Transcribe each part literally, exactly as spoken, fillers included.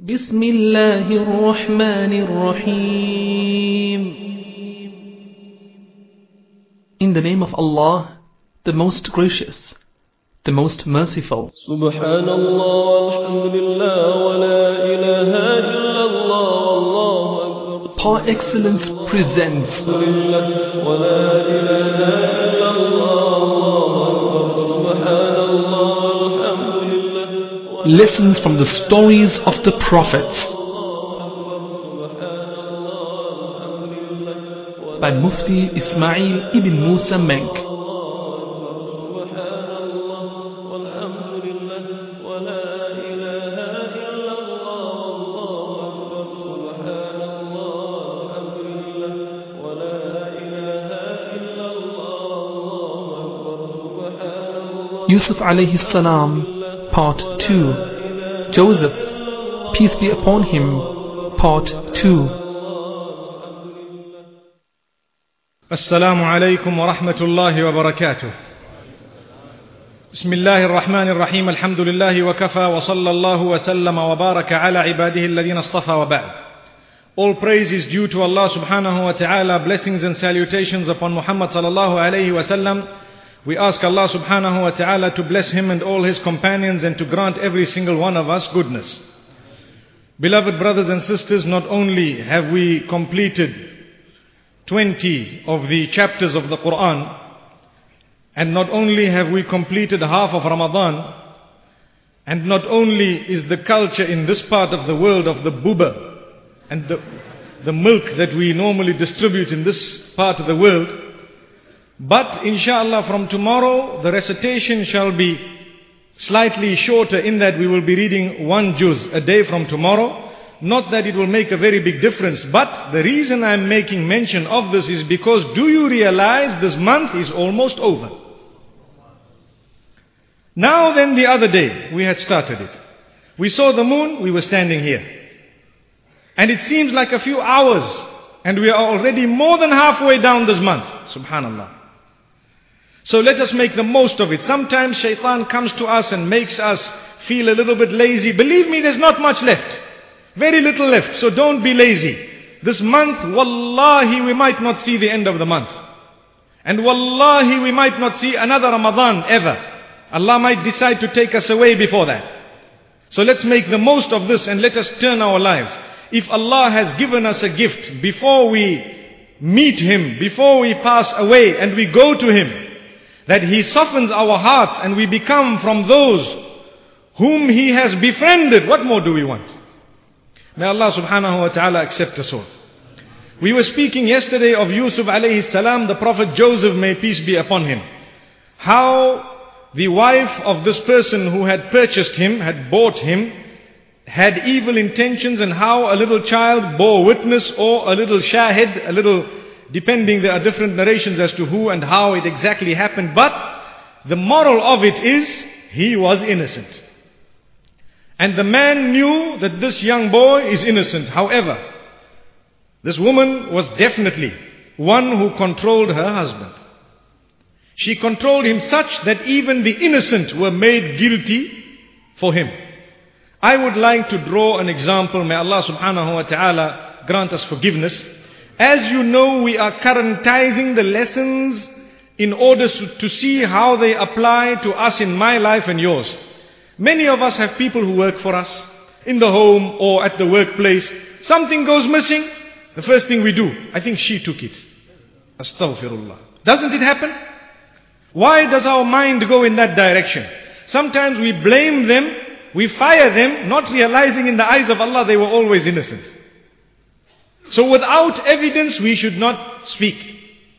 بسم الله الرحمن الرحيم. In the name of Allah, the most gracious, the most merciful. سبحان الله والحمد لله ولا إله إلا الله والله أكبر. Par excellence presents ولا إله إلا الله والله أكبر. سبحان الله والحمد لله. lessons from the stories of the prophets by Mufti Ismail ibn Musa Menk. Yusuf alayhi salam, Part two. Joseph, peace be upon him, Part two. السلام عليكم ورحمة الله وبركاته. بسم الله الرحمن الرحيم. الحمد لله وكفى وصلى الله وسلم وبارك على عباده الذين اصطفى وبعد. All praise is due to Allah subhanahu wa ta'ala. Blessings and salutations upon Muhammad sallallahu alayhi wa sallam. We ask Allah subhanahu wa ta'ala to bless him and all his companions and to grant every single one of us goodness. Beloved brothers and sisters, not only have we completed twenty of the chapters of the Quran, and not only have we completed half of Ramadan, and not only is the culture in this part of the world of the buba and the, the milk that we normally distribute in this part of the world, but inshallah from tomorrow the recitation shall be slightly shorter, in that we will be reading one juz a day from tomorrow. Not that it will make a very big difference, but the reason I am making mention of this is because, do you realize this month is almost over? Now then, the other day we had started it. We saw the moon, we were standing here. And it seems like a few hours, and we are already more than halfway down this month. Subhanallah. So let us make the most of it. Sometimes shaitan comes to us and makes us feel a little bit lazy. Believe me, there's not much left. Very little left. So don't be lazy. This month, wallahi, we might not see the end of the month. And wallahi, we might not see another Ramadan ever. Allah might decide to take us away before that. So let's make the most of this and let us turn our lives. If Allah has given us a gift before we meet Him, before we pass away and we go to Him, that He softens our hearts and we become from those whom He has befriended, what more do we want? May Allah subhanahu wa ta'ala accept us all. We were speaking yesterday of Yusuf alayhi salam, the Prophet Joseph, may peace be upon him. How the wife of this person who had purchased him, had bought him, had evil intentions, and how a little child bore witness, or a little shahid, a little, depending, there are different narrations as to who and how it exactly happened. But the moral of it is, he was innocent. And the man knew that this young boy is innocent. However, this woman was definitely one who controlled her husband. She controlled him such that even the innocent were made guilty for him. I would like to draw an example. May Allah subhanahu wa ta'ala grant us forgiveness. As you know, we are currentizing the lessons in order to see how they apply to us in my life and yours. Many of us have people who work for us in the home or at the workplace. Something goes missing. The first thing we do, I think she took it. Astaghfirullah. Doesn't it happen? Why does our mind go in that direction? Sometimes we blame them, we fire them, not realizing in the eyes of Allah they were always innocent. So without evidence we should not speak.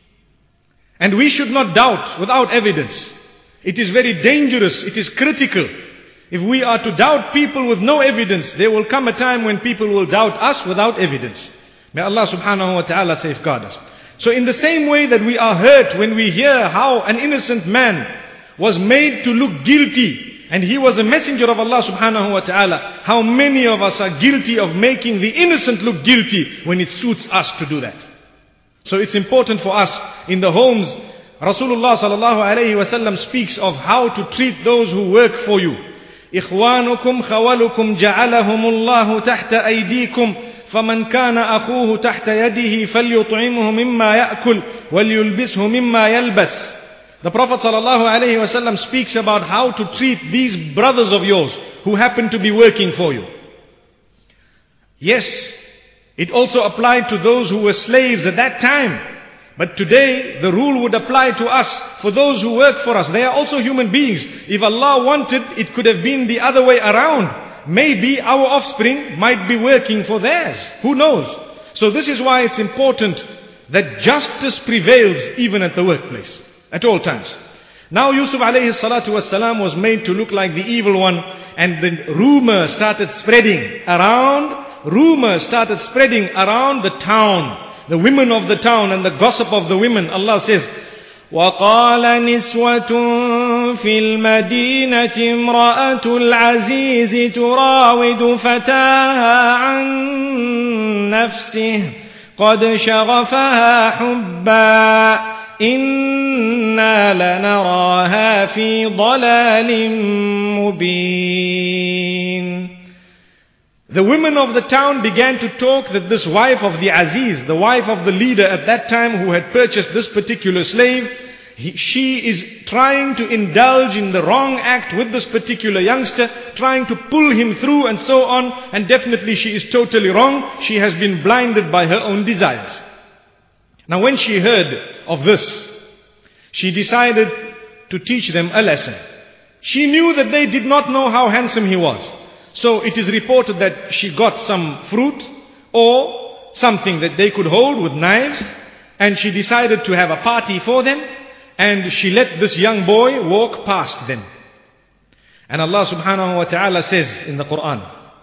And we should not doubt without evidence. It is very dangerous, it is critical. If we are to doubt people with no evidence, there will come a time when people will doubt us without evidence. May Allah subhanahu wa ta'ala safeguard us. So in the same way that we are hurt when we hear how an innocent man was made to look guilty, and he was a messenger of Allah subhanahu wa ta'ala, how many of us are guilty of making the innocent look guilty when it suits us to do that. So it's important for us in the homes. Rasulullah sallallahu alayhi wa sallam speaks of how to treat those who work for you. إخوانكم خولكم جعلهم الله تحت أيديكم فمن كان أخوه تحت يده فليطعمه مما يأكل وليلبسه مما يلبس. The Prophet ﷺ speaks about how to treat these brothers of yours who happen to be working for you. Yes, it also applied to those who were slaves at that time. But today, the rule would apply to us, for those who work for us. They are also human beings. If Allah wanted, it could have been the other way around. Maybe our offspring might be working for theirs. Who knows? So this is why it's important that justice prevails even at the workplace, at all times. Now Yusuf alayhi salatu wasalam was made to look like the evil one, and the rumor started spreading around, rumor started spreading around the town. The women of the town and the gossip of the women. Allah says, وَقَالَ نِسْوَةٌ فِي الْمَدِينَةِ امْرَأَةُ الْعَزِيزِ تُرَاوِدُ فَتَاهَا عَنْ نَفْسِهِ قَدْ شَغَفَهَا حُبًّا إِنَّا لَنَرَاهَا فِي ضَلَالٍ مُبِينٍ. The women of the town began to talk that this wife of the Aziz, the wife of the leader at that time who had purchased this particular slave, he, she is trying to indulge in the wrong act with this particular youngster, trying to pull him through and so on, and definitely she is totally wrong. She has been blinded by her own desires. Now when she heard of this, she decided to teach them a lesson. She knew that they did not know how handsome he was. So it is reported that she got some fruit or something that they could hold with knives, and she decided to have a party for them, and she let this young boy walk past them. And Allah subhanahu wa ta'ala says in the Quran,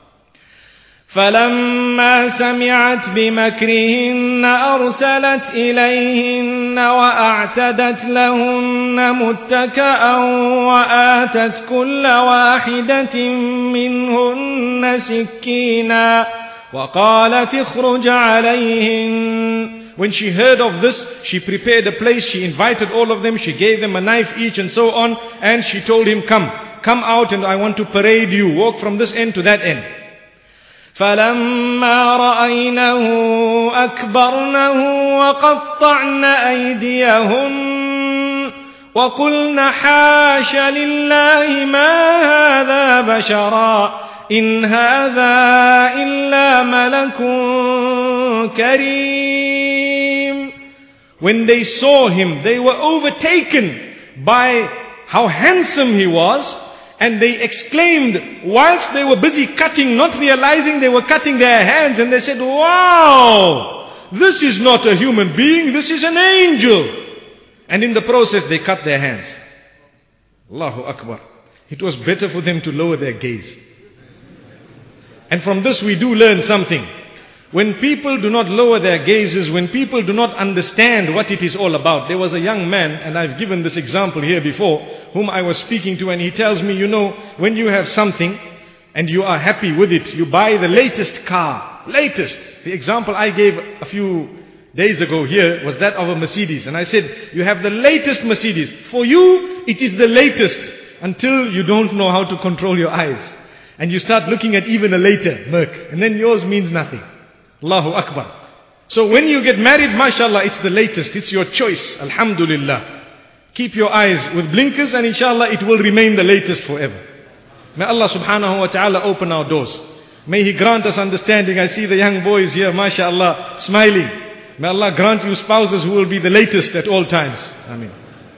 فَلَمَّا سَمِعَتْ بِمَكْرِهِنَّ أَرْسَلَتْ إِلَيْهِنَّ وَأَعْتَدَتْ لَهُنَّ مُتَّكَأً وَآتَتْ كُلَّ وَاحِدَةٍ مِّنْهُنَّ سِكِّينًا وَقَالَتْ اخْرُجْ عَلَيْهِنَّ. When she heard of this, she prepared a place, she invited all of them, she gave them a knife each and so on, and she told him, come, come out and I want to parade you, walk from this end to that end. فَلَمَّا رَأَيْنَهُ أَكْبَرْنَهُ وَقَطَّعْنَ أَيْدِيَهُنَّ وَقُلْنَ حَاشَ لِلَّهِ مَا هَذَا بَشَرًا إِنْ هَذَا إِلَّا مَلَكٌ كَرِيمٌ. When they saw him, they were overtaken by how handsome he was. And they exclaimed, whilst they were busy cutting, not realizing they were cutting their hands, and they said, wow, this is not a human being, this is an angel. And in the process, they cut their hands. Allahu Akbar. It was better for them to lower their gaze. And from this we do learn something. When people do not lower their gazes, when people do not understand what it is all about. There was a young man, and I've given this example here before, whom I was speaking to, and he tells me, you know, when you have something and you are happy with it, you buy the latest car, latest. The example I gave a few days ago here was that of a Mercedes. And I said, you have the latest Mercedes. For you, it is the latest until you don't know how to control your eyes. And you start looking at even a later Merc. And then yours means nothing. Allahu Akbar. So when you get married, mashallah, it's the latest. It's your choice. Alhamdulillah. Keep your eyes with blinkers and inshallah it will remain the latest forever. May Allah subhanahu wa ta'ala open our doors. May He grant us understanding. I see the young boys here, mashallah, smiling. May Allah grant you spouses who will be the latest at all times. Ameen.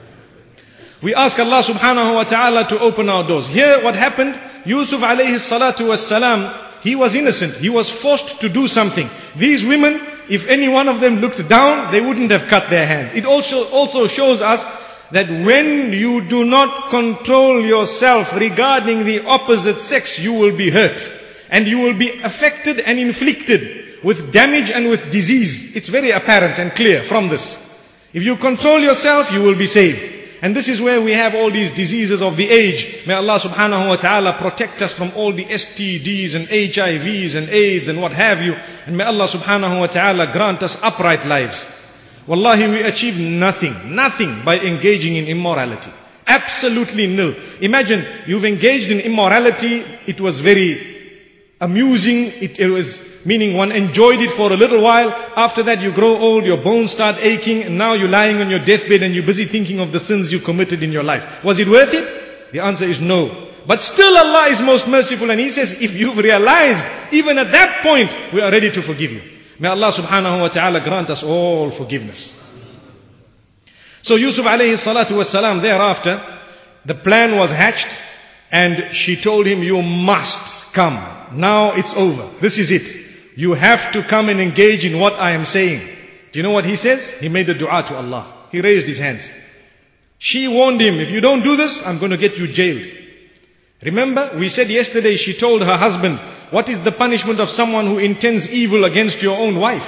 We ask Allah subhanahu wa ta'ala to open our doors. Here what happened, Yusuf alayhi salatu was salam, he was innocent. He was forced to do something. These women, if any one of them looked down, they wouldn't have cut their hands. It also, also shows us that when you do not control yourself regarding the opposite sex, you will be hurt. And you will be affected and inflicted with damage and with disease. It's very apparent and clear from this. If you control yourself, you will be saved. And this is where we have all these diseases of the age. May Allah subhanahu wa ta'ala protect us from all the S T Ds and H I Vs and AIDS and what have you. And may Allah subhanahu wa ta'ala grant us upright lives. Wallahi, we achieve nothing, nothing by engaging in immorality. Absolutely nil. Imagine, you've engaged in immorality, it was very amusing, it, it was meaning one enjoyed it for a little while. After that you grow old, your bones start aching, and now you're lying on your deathbed and you're busy thinking of the sins you committed in your life. Was it worth it? The answer is no. But still Allah is most merciful, and He says, if you've realized, even at that point, we are ready to forgive you. May Allah subhanahu wa ta'ala grant us all forgiveness. So Yusuf alayhi salatu was salam, thereafter, the plan was hatched, and she told him, you must come. Now it's over. This is it. You have to come and engage in what I am saying. Do you know what he says? He made a dua to Allah. He raised his hands. She warned him, if you don't do this, I'm going to get you jailed. Remember, we said yesterday she told her husband, what is the punishment of someone who intends evil against your own wife?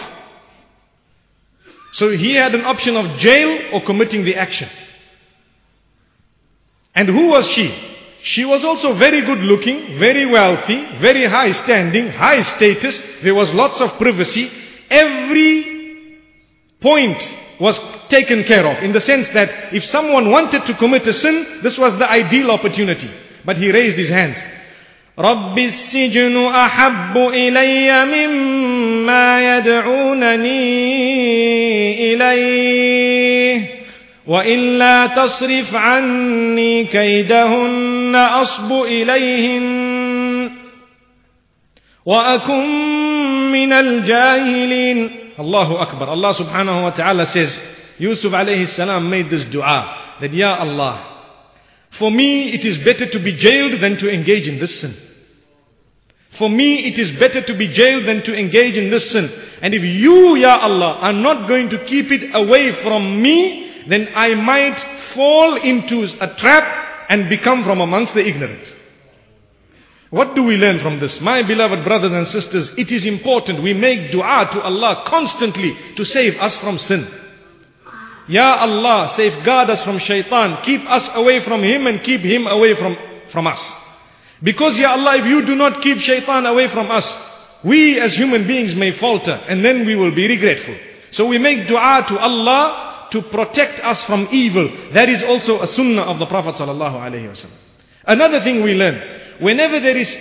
So he had an option of jail or committing the action. And who was she? She was also very good looking, very wealthy, very high standing, high status. There was lots of privacy. Every point was taken care of, in the sense that if someone wanted to commit a sin, this was the ideal opportunity. But he raised his hands. رَبِّ السِّجْنُ أَحَبُّ إِلَيَّ مِمَّا يَدْعُونَنِي إِلَيْهِ وَإِلَّا تَصْرِفْ عَنِّي كَيْدَهُنَّ أَصْبُ إِلَيْهِنَّ وَأَكُنْ مِنَ الْجَاهِلِينَ. Allahu Akbar. Allah subhanahu wa ta'ala says, Yusuf alayhi salam made this dua, that Ya Allah, for me it is better to be jailed than to engage in this sin. For me it is better to be jailed than to engage in this sin. And if you, Ya Allah, are not going to keep it away from me, then I might fall into a trap and become from amongst the ignorant. What do we learn from this? My beloved brothers and sisters, it is important we make dua to Allah constantly to save us from sin. Ya Allah, safeguard us from shaitan. Keep us away from him and keep him away from, from us. Because Ya Allah, if you do not keep shaitan away from us, we as human beings may falter, and then we will be regretful. So we make dua to Allah to protect us from evil. That is also a sunnah of the Prophet sallallahu alaihi wasallam. Another thing we learn, whenever there is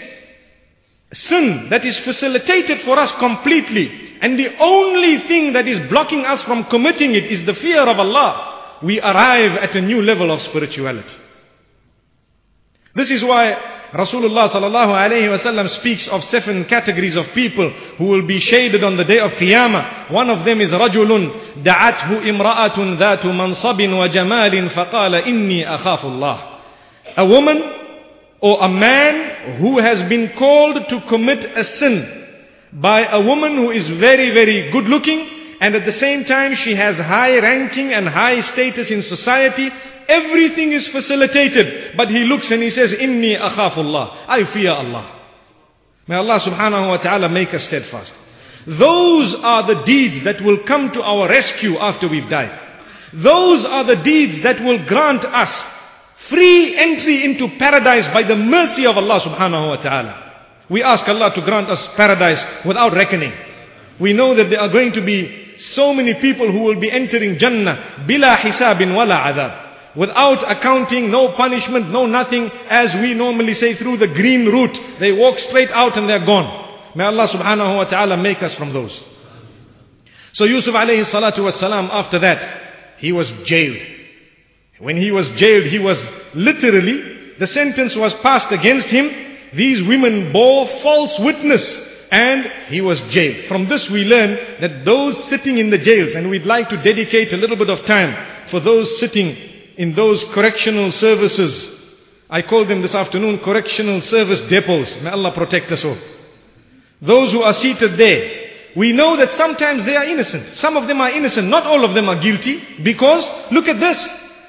sin that is facilitated for us completely, and the only thing that is blocking us from committing it is the fear of Allah, we arrive at a new level of spirituality. This is why Rasulullah sallallahu alayhi wasallam speaks of seven categories of people who will be shaded on the day of Qiyamah. One of them is رَجُلٌ دَعَتْهُ إِمْرَأَةٌ ذَاتُ مَنْصَبٍ وَجَمَالٍ فَقَالَ إِنِّي أَخَافُ اللَّهِ. A woman or a man who has been called to commit a sin by a woman who is very, very good looking, and at the same time she has high ranking and high status in society. Everything is facilitated, but he looks and he says, Inni akhafullah, I fear Allah. May Allah subhanahu wa ta'ala make us steadfast. Those are the deeds that will come to our rescue after we've died. Those are the deeds that will grant us free entry into paradise by the mercy of Allah subhanahu wa ta'ala. We ask Allah to grant us paradise without reckoning. We know that there are going to be so many people who will be entering Jannah bila hisabin wala adab, without accounting, no punishment, no nothing, as we normally say, through the green route. They walk straight out and they're gone. May Allah subhanahu wa ta'ala make us from those. So Yusuf alayhi salatu was salam, after that, he was jailed. When he was jailed, he was literally, the sentence was passed against him. These women bore false witness and he was jailed. From this we learn that those sitting in the jails, and we'd like to dedicate a little bit of time for those sitting in those correctional services. I call them this afternoon correctional service depots. May Allah protect us all. Those who are seated there, we know that sometimes they are innocent. Some of them are innocent. Not all of them are guilty. Because, look at this.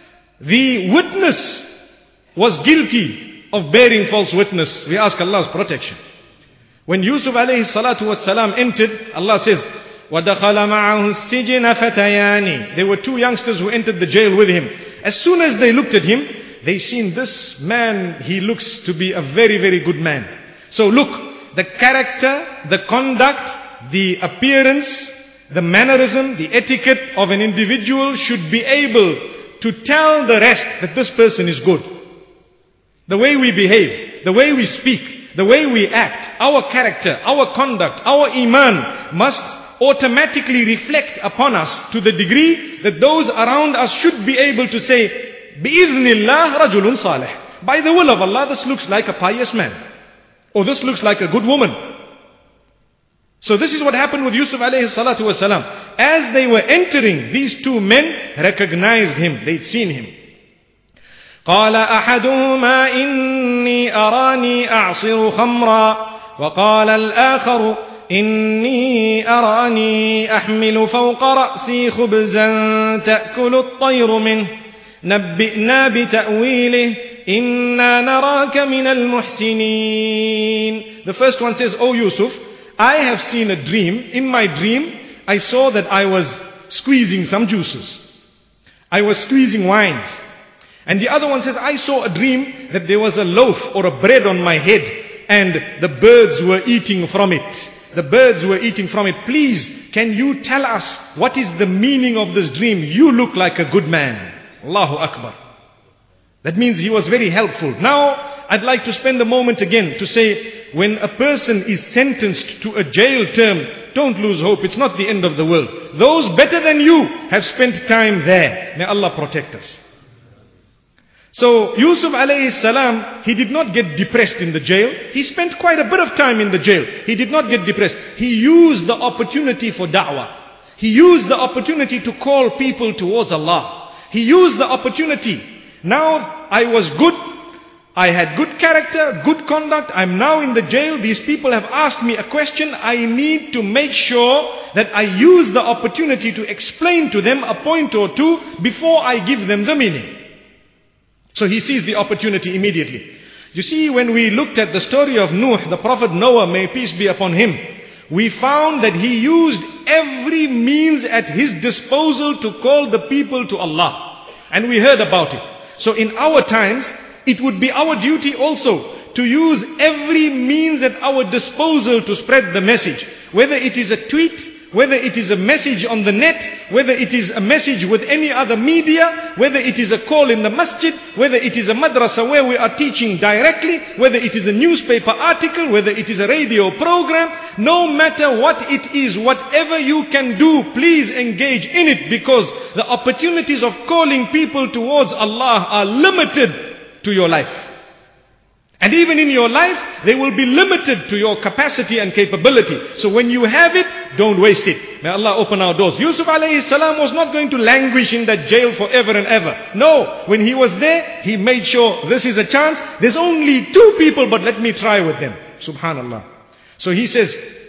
The witness was guilty of bearing false witness. We ask Allah's protection. When Yusuf alayhi salatu was salam entered, Allah says, وَدَخَلَ مَعَهُ السِّجْنَ فَتَيَانِ. There were two youngsters who entered the jail with him. As soon as they looked at him, they seen this man, he looks to be a very, very good man. So look, the character, the conduct, the appearance, the mannerism, the etiquette of an individual should be able to tell the rest that this person is good. The way we behave, the way we speak, the way we act, our character, our conduct, our iman must automatically reflect upon us to the degree that those around us should be able to say, بِإِذْنِ اللَّهِ رَجُلٌ صَالِحٌ. By the will of Allah, this looks like a pious man. Or this looks like a good woman. So this is what happened with Yusuf alayhi salatu wasalam. As they were entering, these two men recognized him. They'd seen him. قال أحدهما إني أراني أعصر خمرا وقال الآخر إني أراني أحمل فوق رأسي خبزا تأكل الطير منه نبئنا بتأويله إنا نراك من المحسنين. The first one says, "Oh Yusuf, I have seen a dream. In my dream, I saw that I was squeezing some juices. I was squeezing wines." And the other one says, "I saw a dream that there was a loaf or a bread on my head and the birds were eating from it. The birds were eating from it. Please, can you tell us what is the meaning of this dream? You look like a good man." Allahu Akbar. That means he was very helpful. Now, I'd like to spend a moment again to say, when a person is sentenced to a jail term, don't lose hope. It's not the end of the world. Those better than you have spent time there. May Allah protect us. So Yusuf alayhi salam, he did not get depressed in the jail. He spent quite a bit of time in the jail. He did not get depressed. He used the opportunity for da'wah. He used the opportunity to call people towards Allah. He used the opportunity. Now I was good. I had good character, good conduct. I'm now in the jail. These people have asked me a question. I need to make sure that I use the opportunity to explain to them a point or two before I give them the meaning. So he sees the opportunity immediately. You see, when we looked at the story of Nuh, the Prophet Noah, may peace be upon him, we found that he used every means at his disposal to call the people to Allah. And we heard about it. So in our times, it would be our duty also to use every means at our disposal to spread the message. Whether it is a tweet, whether it is a message on the net, whether it is a message with any other media, whether it is a call in the masjid, whether it is a madrasa where we are teaching directly, whether it is a newspaper article, whether it is a radio program, no matter what it is, whatever you can do, please engage in it, because the opportunities of calling people towards Allah are limited to your life. And even in your life, they will be limited to your capacity and capability. So when you have it, don't waste it. May Allah open our doors. Yusuf alayhi salam was not going to languish in that jail forever and ever. No, when he was there, he made sure this is a chance. There's only two people, but let me try with them. Subhanallah. So he says,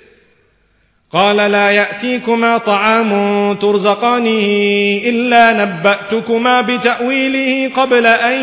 قال لا يأتيكما طعام ترزقانه إلا نبأتكما بتأويله قبل أن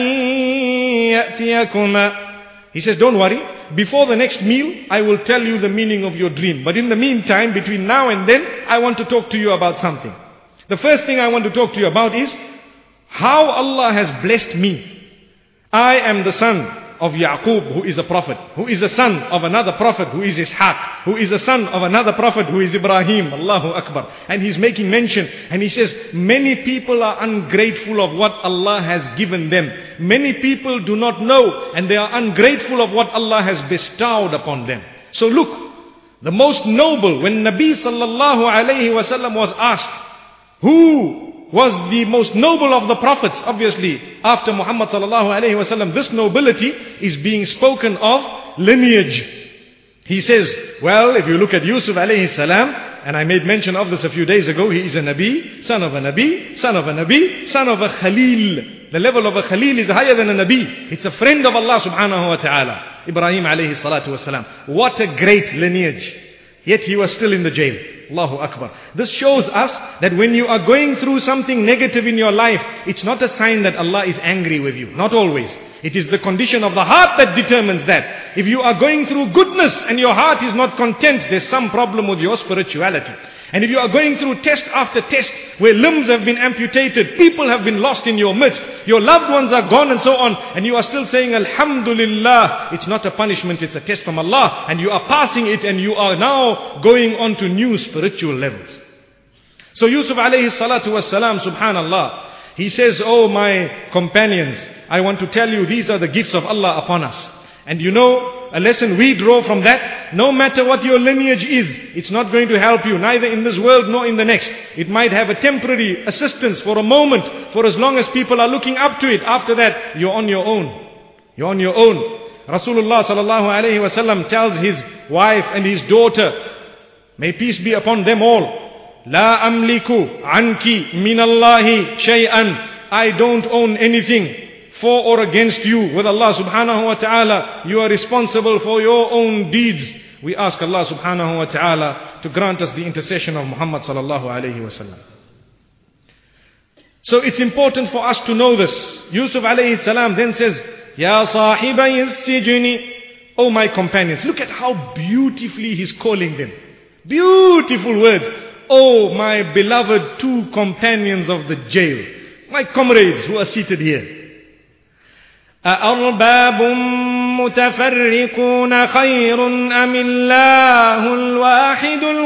يأتيكما. He says, don't worry, before the next meal, I will tell you the meaning of your dream. But in the meantime, between now and then, I want to talk to you about something. The first thing I want to talk to you about is how Allah has blessed me. I am the son of Yaqub, who is a prophet, who is the son of another prophet, who is Ishaq, who is the son of another prophet, who is Ibrahim. Allahu Akbar. And he's making mention, and he says, many people are ungrateful of what Allah has given them. Many people do not know, and they are ungrateful of what Allah has bestowed upon them. So look, the most noble, when Nabi sallallahu alayhi wasallam was asked, who was the most noble of the prophets? Obviously, after Muhammad sallallahu alayhi wasallam, this nobility is being spoken of lineage. He says, well, if you look at Yusuf alayhi salam, and I made mention of this a few days ago, he is a Nabi, son of a Nabi, son of a Nabi, son of a Khalil. The level of a Khalil is higher than a Nabi. It's a friend of Allah subhanahu wa ta'ala. Ibrahim alayhi salatu wasalam. What a great lineage. Yet he was still in the jail. Allahu Akbar. This shows us that when you are going through something negative in your life, it's not a sign that Allah is angry with you. Not always. It is the condition of the heart that determines that. If you are going through goodness and your heart is not content, there's some problem with your spirituality. And if you are going through test after test, where limbs have been amputated, people have been lost in your midst, your loved ones are gone and so on, and you are still saying Alhamdulillah, it's not a punishment, it's a test from Allah, and you are passing it, and you are now going on to new spiritual levels. So Yusuf alayhi salatu was salam, subhanallah, He says, "Oh my companions, I want to tell you these are the gifts of Allah upon us." And you know, a lesson we draw from that, no matter what your lineage is, it's not going to help you, neither in this world nor in the next. It might have a temporary assistance for a moment, for as long as people are looking up to it. After that, you're on your own. You're on your own. Rasulullah sallallahu alayhi wa sallam tells his wife and his daughter, may peace be upon them all, La amliku anki minallahi shay'an. I don't own anything for or against you with Allah subhanahu wa ta'ala. You are responsible for your own deeds. We ask Allah subhanahu wa ta'ala to grant us the intercession of Muhammad sallallahu alayhi wa sallam. So it's important for us to know this. Yusuf alayhi salam then says, Ya sahibay as-sijni, oh my companions. Look at how beautifully he's calling them. Beautiful words. Oh my beloved two companions of the jail. My comrades who are seated here. أَأَرْبَابٌ مُتَفَرِّقُونَ خَيْرٌ أَمِ اللَّهُ الْوَاحِدُ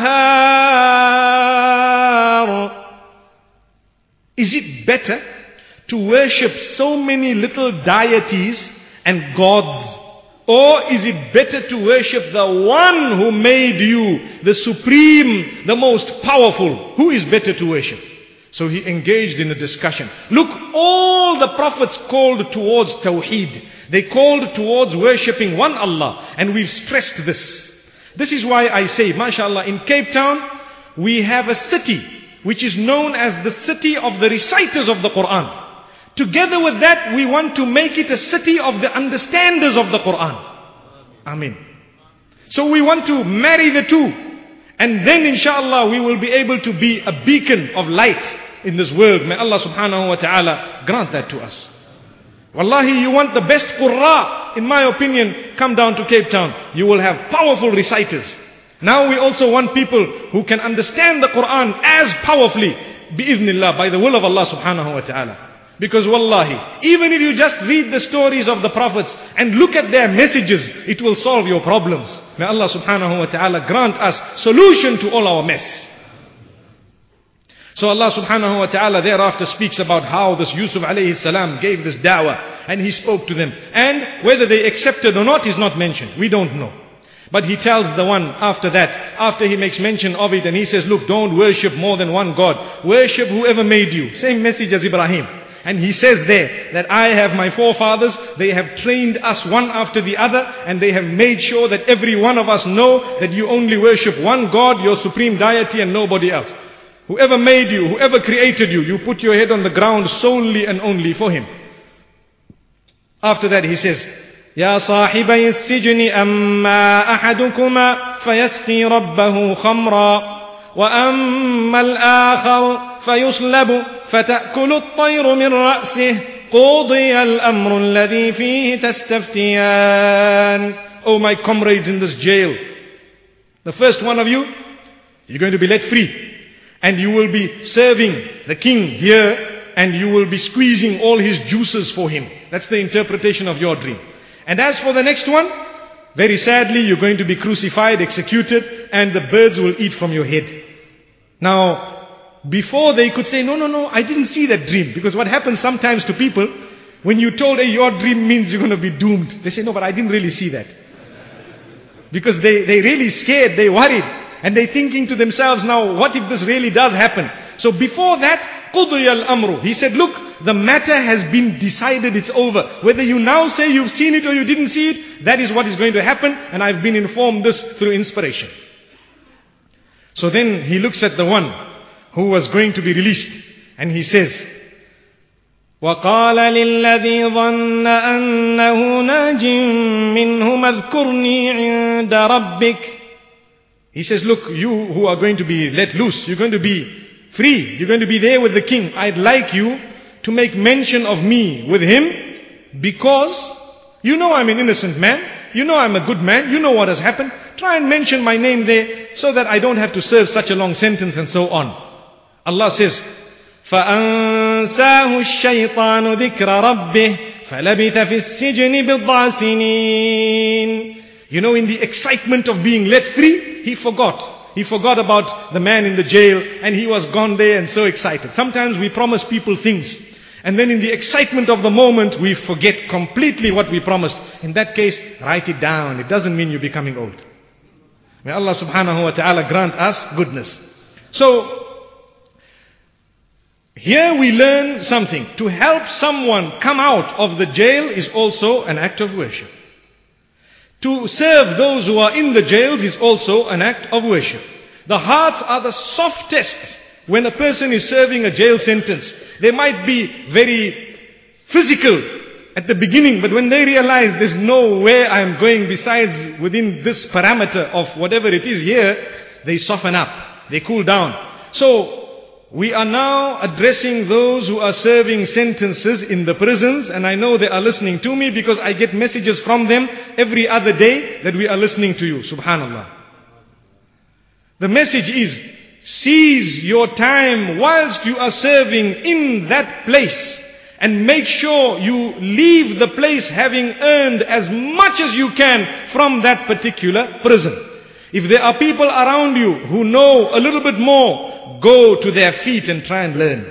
الْقَهَّارُ. Is it better to worship so many little deities and gods? Or is it better to worship the one who made you, the supreme, the most powerful? Who is better to worship? So he engaged in a discussion. Look, all the prophets called towards Tawheed. They called towards worshipping one Allah. And we've stressed this. This is why I say, mashallah, in Cape Town, we have a city which is known as the city of the reciters of the Quran. Together with that, we want to make it a city of the understanders of the Quran. Amen. So we want to marry the two. And then inshallah we will be able to be a beacon of light in this world. May Allah subhanahu wa ta'ala grant that to us. Wallahi, you want the best qurra, in my opinion, come down to Cape Town. You will have powerful reciters. Now we also want people who can understand the Quran as powerfully, bi'idhnillah, by the will of Allah subhanahu wa ta'ala. Because wallahi, even if you just read the stories of the prophets and look at their messages, it will solve your problems. May Allah subhanahu wa ta'ala grant us solution to all our mess. So Allah subhanahu wa ta'ala thereafter speaks about how this Yusuf alayhi salam gave this da'wah and he spoke to them. And whether they accepted or not is not mentioned. We don't know. But he tells the one after that, after he makes mention of it, and he says, look, don't worship more than one God. Worship whoever made you. Same message as Ibrahim. And he says there that I have my forefathers, they have trained us one after the other, and they have made sure that every one of us know that you only worship one God, your supreme deity, and nobody else. Whoever made you, whoever created you, you put your head on the ground solely and only for him. After that he says, يا صاحبي السجن أما أحدكما فيسقي ربه خمرا وأما الآخر فيصلب فتأكل الطير من رأسه قضي الأمر الذي فيه تستفتيان. Oh my comrades in this jail, the first one of you, you're going to be let free. And you will be serving the king here, and you will be squeezing all his juices for him. That's the interpretation of your dream. And as for the next one, very sadly, you're going to be crucified, executed, and the birds will eat from your head. Now, before they could say, no, no, no, I didn't see that dream. Because what happens sometimes to people, when you told, hey, your dream means you're going to be doomed. They say, no, but I didn't really see that. Because they, they're really scared, they're worried. And they're thinking to themselves now, what if this really does happen? So before that, قُضِيَ الْأَمْرُ. He said, look, the matter has been decided, it's over. Whether you now say you've seen it or you didn't see it, that is what is going to happen. And I've been informed this through inspiration. So then he looks at the one who was going to be released. And he says, وَقَالَ لِلَّذِي ظَنَّ أَنَّهُ نَاجٍ مِّنْهُمَ اذْكُرْنِي عِنْدَ رَبِّكَ. He says, look, you who are going to be let loose, you're going to be free, you're going to be there with the king. I'd like you to make mention of me with him, because you know I'm an innocent man, you know I'm a good man, you know what has happened. Try and mention my name there so that I don't have to serve such a long sentence and so on. Allah says, فَأَنْسَاهُ الشَّيْطَانُ ذِكْرَ رَبِّهِ فَلَبِثَ فِي السِّجْنِ بِضْعَ سِنِينَ. You know, in the excitement of being let free, he forgot. He forgot about the man in the jail and he was gone there and so excited. Sometimes we promise people things and then in the excitement of the moment we forget completely what we promised. In that case, write it down. It doesn't mean you're becoming old. May Allah subhanahu wa ta'ala grant us goodness. So, here we learn something. To help someone come out of the jail is also an act of worship. To serve those who are in the jails is also an act of worship. The hearts are the softest when a person is serving a jail sentence. They might be very physical at the beginning, but when they realize there's nowhere I'm going besides within this parameter of whatever it is here, they soften up, they cool down. So, we are now addressing those who are serving sentences in the prisons, and I know they are listening to me because I get messages from them every other day that we are listening to you. Subhanallah. The message is, seize your time whilst you are serving in that place and make sure you leave the place having earned as much as you can from that particular prison. If there are people around you who know a little bit more, go to their feet and try and learn.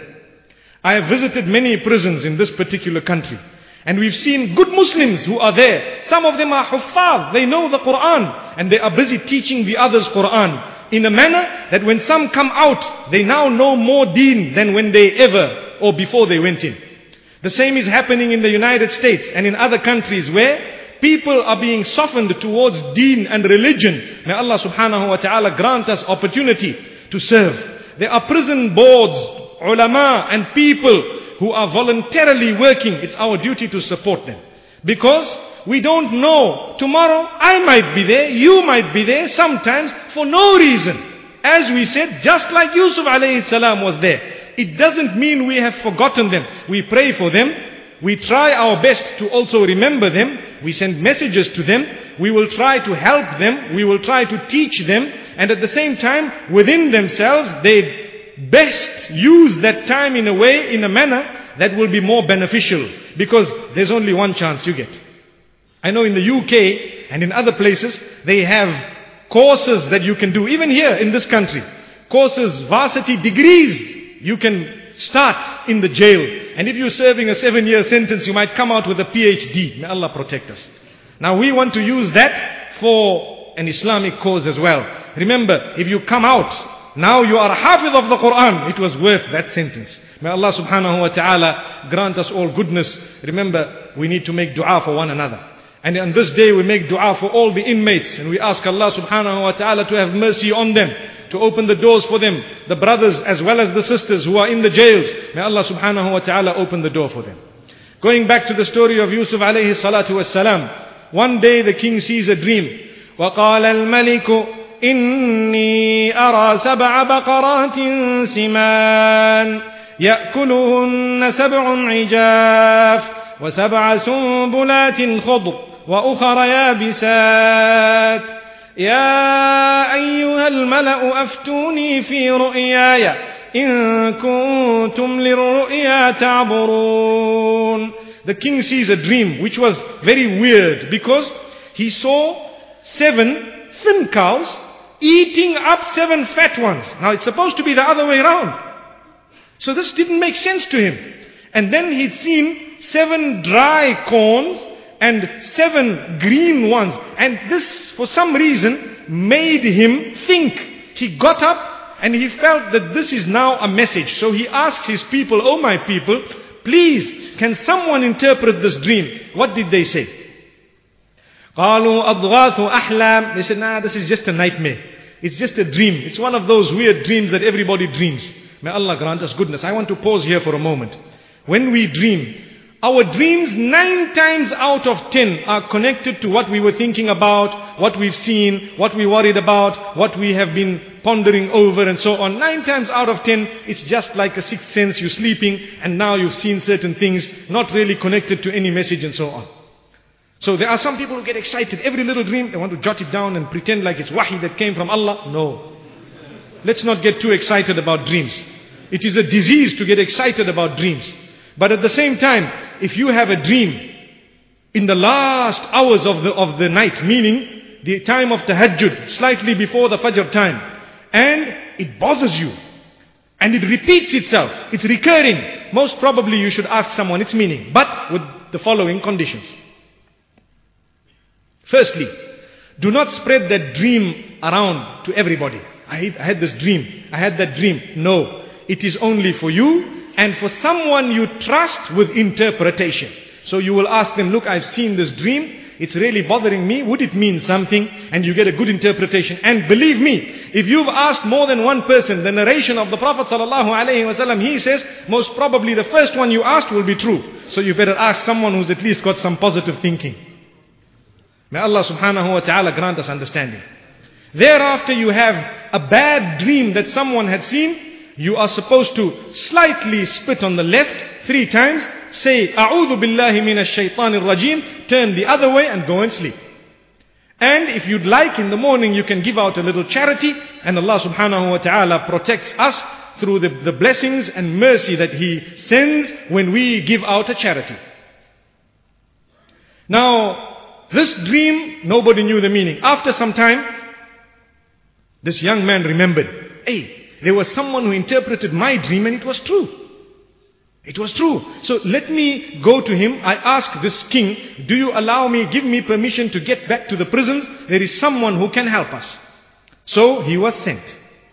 I have visited many prisons in this particular country. And we've seen good Muslims who are there. Some of them are huffaz. They know the Quran. And they are busy teaching the others Quran. In a manner that when some come out, they now know more deen than when they ever or before they went in. The same is happening in the United States and in other countries where people are being softened towards deen and religion. May Allah subhanahu wa ta'ala grant us opportunity to serve. There are prison boards, ulama and people who are voluntarily working. It's our duty to support them. Because we don't know. Tomorrow I might be there, you might be there, sometimes for no reason. As we said, just like Yusuf alayhi salam was there. It doesn't mean we have forgotten them. We pray for them. We try our best to also remember them. We send messages to them. We will try to help them. We will try to teach them. And at the same time, within themselves, they best use that time in a way, in a manner that will be more beneficial. Because there's only one chance you get. I know in the U K and in other places, they have courses that you can do. Even here in this country. Courses, varsity degrees. You can start in the jail. And if you're serving a seven-year sentence, you might come out with a P H D. May Allah protect us. Now we want to use that for an Islamic cause as well. Remember, if you come out, now you are a hafiz of the Quran, it was worth that sentence. May Allah subhanahu wa ta'ala grant us all goodness. Remember, we need to make dua for one another. And on this day we make dua for all the inmates. And we ask Allah subhanahu wa ta'ala to have mercy on them, to open the doors for them, the brothers as well as the sisters who are in the jails. May Allah subhanahu wa ta'ala open the door for them. Going back to the story of Yusuf alayhi salatu wassalam. One day the king sees a dream. وَقَالَ الْمَلِكُ إِنِّي أَرَى سَبْعَ بَقَرَاتٍ سِمَانٍ يَأْكُلُهُنَّ سَبْعٌ عِجَافٌ وَسَبْعَ سُنبُلَاتٍ خُضْرٍ وَأُخَرَ يَابِسَاتٍ يا أيها الملأ أفتوني في رؤياي إن كنتم للرؤيا تعبرون. The king sees a dream which was very weird because he saw seven thin cows eating up seven fat ones. Now it's supposed to be the other way around. So this didn't make sense to him. And then he'd seen seven dry corns and seven green ones. And this, for some reason, made him think. He got up and he felt that this is now a message. So he asks his people, "Oh my people, please, can someone interpret this dream?" What did they say? قَالُوا أَضْغَاثُ أَحْلَامٍ. They said, nah, this is just a nightmare. It's just a dream. It's one of those weird dreams that everybody dreams. May Allah grant us goodness. I want to pause here for a moment. When we dream, our dreams nine times out of ten are connected to what we were thinking about, what we've seen, what we worried about, what we have been pondering over and so on. Nine times out of ten, it's just like a sixth sense. You're sleeping and now you've seen certain things not really connected to any message and so on. So there are some people who get excited. Every little dream, they want to jot it down and pretend like it's wahi that came from Allah. No. Let's not get too excited about dreams. It is a disease to get excited about dreams. But at the same time, if you have a dream in the last hours of the, of the night, meaning the time of tahajjud, slightly before the fajr time, and it bothers you. And it repeats itself. It's recurring. Most probably you should ask someone its meaning. But with the following conditions. Firstly, do not spread that dream around to everybody. I, I had this dream. I had that dream. No. It is only for you and for someone you trust with interpretation. So you will ask them, look, I've seen this dream. It's really bothering me. Would it mean something? And you get a good interpretation. And believe me, if you've asked more than one person, the narration of the Prophet ﷺ, he says, most probably the first one you asked will be true. So you better ask someone who's at least got some positive thinking. May Allah subhanahu wa ta'ala grant us understanding. Thereafter you have a bad dream that someone had seen. You are supposed to slightly spit on the left three times. Say, A'udhu billahi minash shaitanir rajim. Turn the other way and go and sleep. And if you'd like, in the morning you can give out a little charity. And Allah subhanahu wa ta'ala protects us through the, the blessings and mercy that He sends when we give out a charity. Now, this dream, nobody knew the meaning. After some time, this young man remembered, hey, there was someone who interpreted my dream and it was true. It was true. So let me go to him. I ask this king, do you allow me, give me permission to get back to the prisons? There is someone who can help us. So he was sent.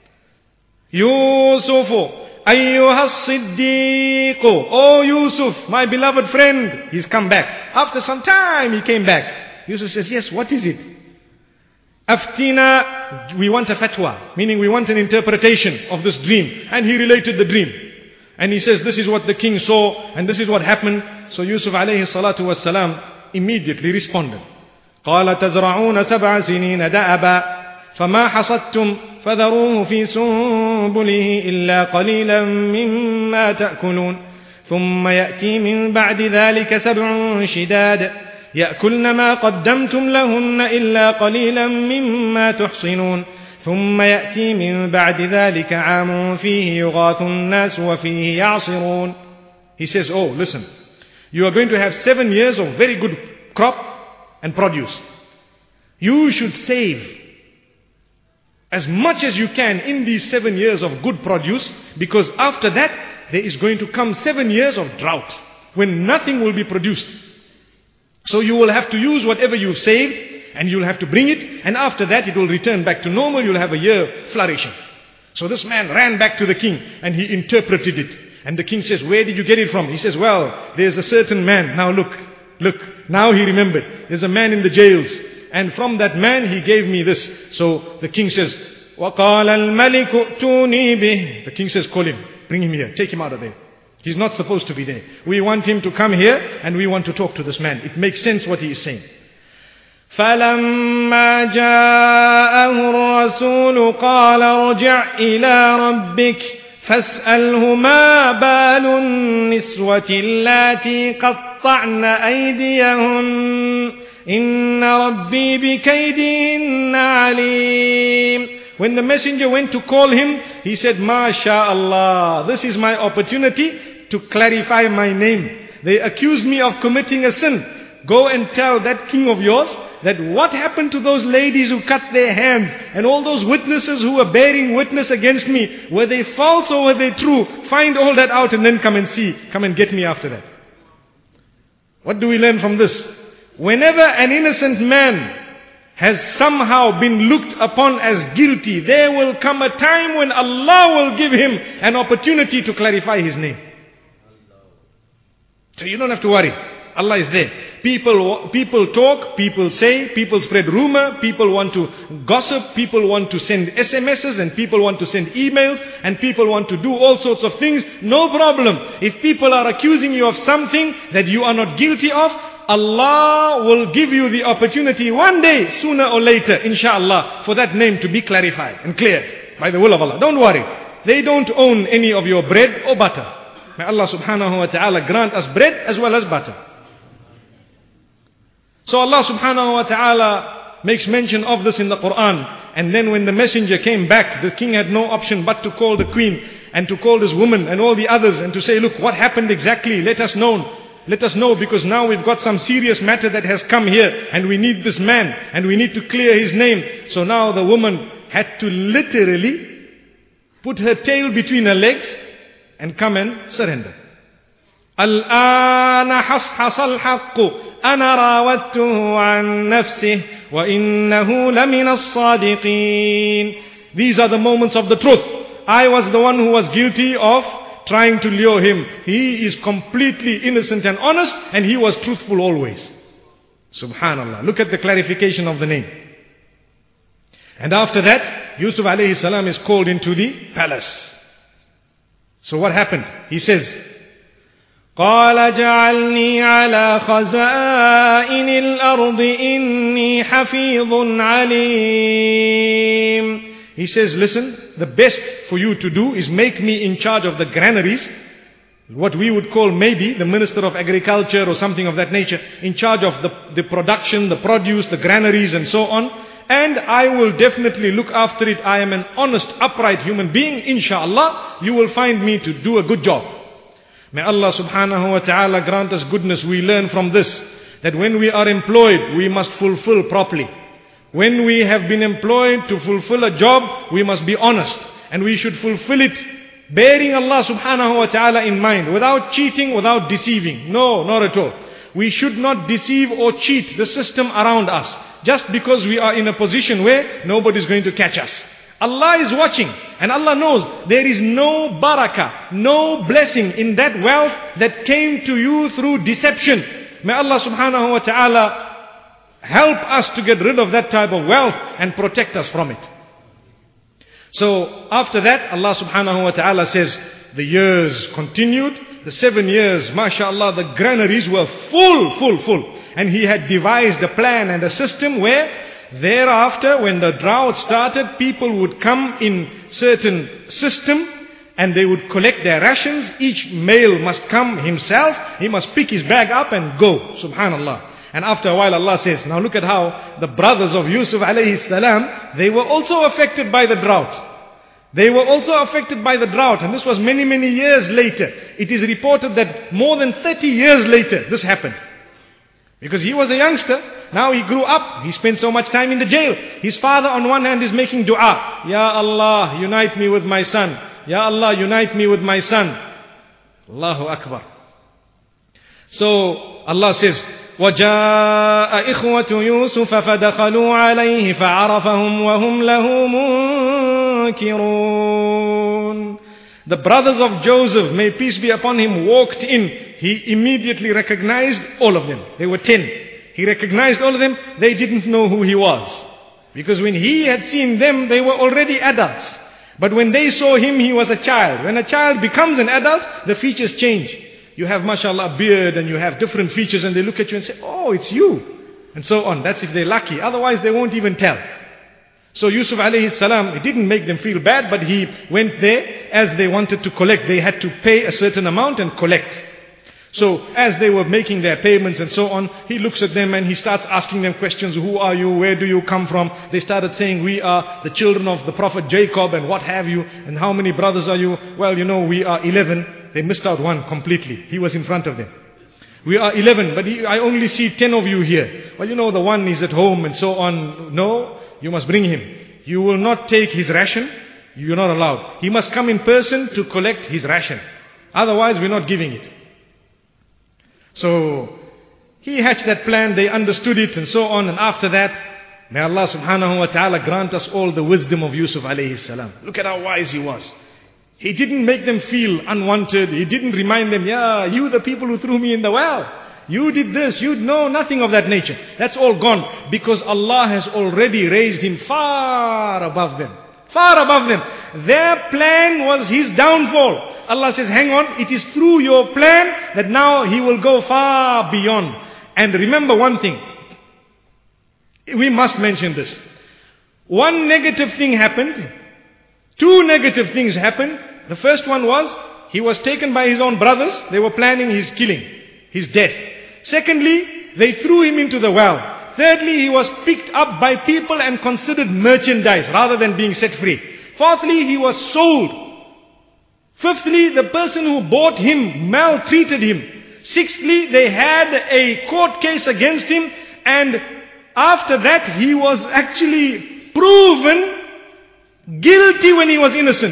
Yusufu, ayyuha siddiqu. Oh Yusuf, my beloved friend. He's come back. After some time he came back. Yusuf says, yes, what is it? Aftina, we want a fatwa, meaning we want an interpretation of this dream. And he related the dream. And he says, this is what the king saw, and this is what happened. So Yusuf alayhi salatu was salam immediately responded. قَالَ تَزْرَعُونَ سَبْعَ سِنِينَ دَأَبًا فَمَا حَصَدتُّمْ فَذَرُوهُ فِي سُنبُلِهِ إِلَّا قَلِيلًا مِّمَّا تَأْكُلُونَ ثُمَّ يَأْتِي مِن بَعْدِ ذَلِكَ سَبْعٌ شِدَادٌ يأكلن ما قدمتم لهن إلا قليلا مما تحصنون ثم يأتي من بعد ذلك عام فيه يغاث الناس وفيه يعصرون. He says, oh, listen, you are going to have seven years of very good crop and produce. You should save as much as you can in these seven years of good produce, because after that there is going to come seven years of drought when nothing will be produced. So you will have to use whatever you've saved and you'll have to bring it, and after that it will return back to normal. You'll have a year flourishing. So this man ran back to the king and he interpreted it. And the king says, where did you get it from? He says, well, there's a certain man. Now look, look, now he remembered. There's a man in the jails. And from that man he gave me this. So the king says, وَقَالَ الْمَلِكُ ائْتُونِي بِهِ. The king says, call him, bring him here, take him out of there. He's not supposed to be there. We want him to come here and we want to talk to this man. It makes sense what he is saying. فَلَمَّا جَاءَهُ الرَّسُولُ قَالَ ارْجِعْ إِلَىٰ رَبِّكَ فَاسْأَلْهُ مَا بَالُ النِّسْوَةِ اللَّاتِي قَطَّعْنَ أَيْدِيَهُنَّ إِنَّ رَبِّي بِكَيْدِهِنَّ عَلِيمٌ. When the messenger went to call him, he said, MashaAllah, this is my opportunity to clarify my name. They accused me of committing a sin. Go and tell that king of yours that what happened to those ladies who cut their hands and all those witnesses who were bearing witness against me. Were they false or were they true? Find all that out and then come and see. Come and get me after that. What do we learn from this? Whenever an innocent man has somehow been looked upon as guilty, there will come a time when Allah will give him an opportunity to clarify his name. So you don't have to worry. Allah is there. People, people talk, people say, people spread rumor, people want to gossip, people want to send S M Ses, and people want to send emails, and people want to do all sorts of things. No problem. If people are accusing you of something that you are not guilty of, Allah will give you the opportunity one day, sooner or later, inshallah, for that name to be clarified and cleared by the will of Allah. Don't worry. They don't own any of your bread or butter. May Allah subhanahu wa ta'ala grant us bread as well as butter. So Allah subhanahu wa ta'ala makes mention of this in the Quran. And then when the messenger came back, the king had no option but to call the queen and to call this woman and all the others and to say, look, what happened exactly? Let us know. Let us know, because now we've got some serious matter that has come here and we need this man and we need to clear his name. So now the woman had to literally put her tail between her legs, and come and surrender. الآن حصحص الحق أنا راودته عن نفسه وإنه لمن الصادقين. These are the moments of the truth. I was the one who was guilty of trying to lure him. He is completely innocent and honest, and he was truthful always. Subhanallah. Look at the clarification of the name. And after that, Yusuf alayhi salam is called into the palace. So what happened? He says, قال جعلني على خزائن الأرض إني حفيظ عليم. He says, listen, the best for you to do is make me in charge of the granaries, what we would call maybe the Minister of Agriculture or something of that nature, in charge of the, the production, the produce, the granaries and so on. And I will definitely look after it. I am an honest, upright human being. Inshallah, you will find me to do a good job. May Allah subhanahu wa ta'ala grant us goodness. We learn from this, that when we are employed, we must fulfill properly. When we have been employed to fulfill a job, we must be honest. And we should fulfill it, bearing Allah subhanahu wa ta'ala in mind, without cheating, without deceiving. No, not at all. We should not deceive or cheat the system around us, just because we are in a position where nobody is going to catch us. Allah is watching, and Allah knows there is no barakah, no blessing in that wealth that came to you through deception. May Allah subhanahu wa ta'ala help us to get rid of that type of wealth and protect us from it. So after that, Allah subhanahu wa ta'ala says, the years continued, the seven years, mashallah, the granaries were full, full, full. And he had devised a plan and a system where thereafter, when the drought started, people would come in certain system and they would collect their rations. Each male must come himself. He must pick his bag up and go. Subhanallah. And after a while Allah says, now look at how the brothers of Yusuf alayhi salam, they were also affected by the drought. They were also affected by the drought. And this was many, many years later. It is reported that more than thirty years later this happened. Because he was a youngster. Now he grew up. He spent so much time in the jail. His father on one hand is making dua. Ya Allah, unite me with my son. Ya Allah, unite me with my son. Allahu Akbar. So Allah says, وَجَاءَ إِخْوَةُ يُوسُفَ فَدَخَلُوا عَلَيْهِ فَعَرَفَهُمْ وَهُمْ لَهُ مُنْكِرُونَ. The brothers of Joseph, may peace be upon him, walked in. He immediately recognized all of them. They were ten. He recognized all of them. They didn't know who he was. Because when he had seen them, they were already adults. But when they saw him, he was a child. When a child becomes an adult, the features change. You have, mashallah, a beard and you have different features, and they look at you and say, oh, it's you. And so on. That's if they're lucky. Otherwise, they won't even tell. So Yusuf alayhi salam, it didn't make them feel bad, but he went there as they wanted to collect. They had to pay a certain amount and collect. So as they were making their payments and so on, he looks at them and he starts asking them questions. Who are you? Where do you come from? They started saying, we are the children of the Prophet Jacob and what have you. And how many brothers are you? Well, you know, we are eleven. They missed out one completely. He was in front of them. We are eleven, but he, I only see ten of you here. Well, you know, the one is at home and so on. No, you must bring him. You will not take his ration. You are not allowed. He must come in person to collect his ration. Otherwise, we're not giving it. So he hatched that plan, they understood it and so on. And after that, may Allah subhanahu wa ta'ala grant us all the wisdom of Yusuf alayhi salam. Look at how wise he was. He didn't make them feel unwanted. He didn't remind them, yeah, you the people who threw me in the well. You did this, you know, nothing of that nature. That's all gone, because Allah has already raised him far above them. Far above them. Their plan was his downfall. Allah says, hang on, it is through your plan that now he will go far beyond. And remember one thing. We must mention this. One negative thing happened. Two negative things happened. The first one was, he was taken by his own brothers. They were planning his killing, his death. Secondly, they threw him into the well. Thirdly, he was picked up by people and considered merchandise rather than being set free. Fourthly, he was sold. Fifthly, the person who bought him maltreated him. Sixthly, they had a court case against him, and after that he was actually proven guilty when he was innocent.